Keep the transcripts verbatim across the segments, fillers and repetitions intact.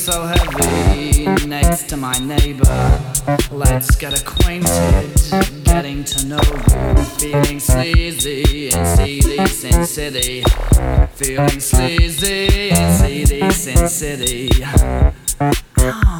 so heavy next to my neighbor. Let's get acquainted, getting to know you. Feeling sleazy in C D Sin City. Feeling sleazy in C D Sin City. Oh.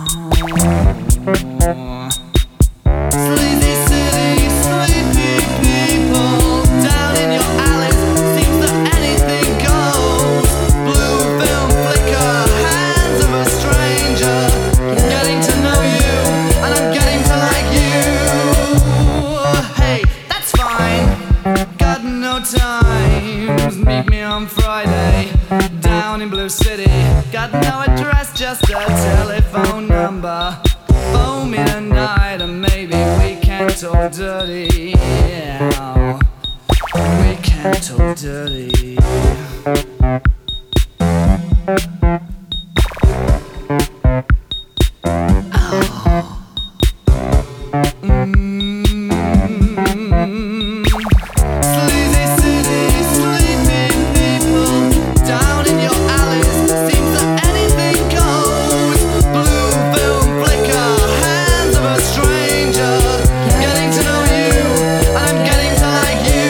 Sleazy city, sleepy people down in your alleys. Seems that anything goes. Blue film flicker, hands of a stranger. Getting to know you, and I'm getting to like you. Hey, that's fine. Got no time. Meet me on Friday down in Blue City. Got no address, just a telephone number. Phone me tonight and maybe we can talk dirty. Yeah, we can talk dirty. Oh. Mm-hmm. Sleazy city, sleeping people down in your alleys. Seems that anything goes. Blue film flicker, hands of a stranger. Getting to know you, and I'm getting to like you.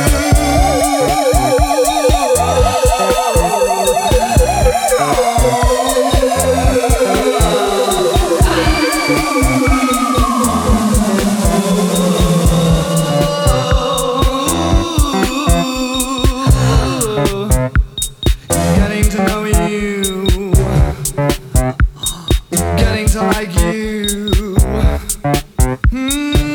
Getting to know you, getting to like you. Mm-hmm.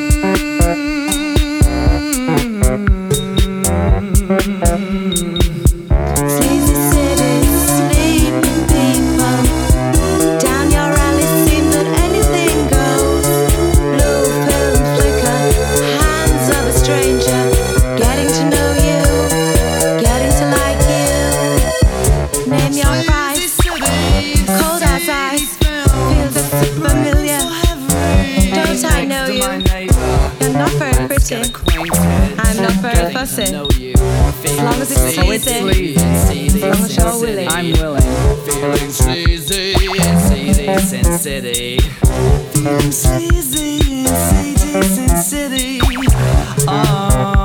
Sleazy city, sleeping people down your alley. Seem that anything goes. Blue film flicker, hands of a stranger. Getting to know you, getting to like you. Name your price, cold as ice. Feels familiar. Don't I know you? You're not very pretty. I'm not very fussy. As long as it's sleazy, as long as you're willing. I'm willing. Feeling sleazy in C D Sin City. Feeling sleazy in C D Sin City. Oh.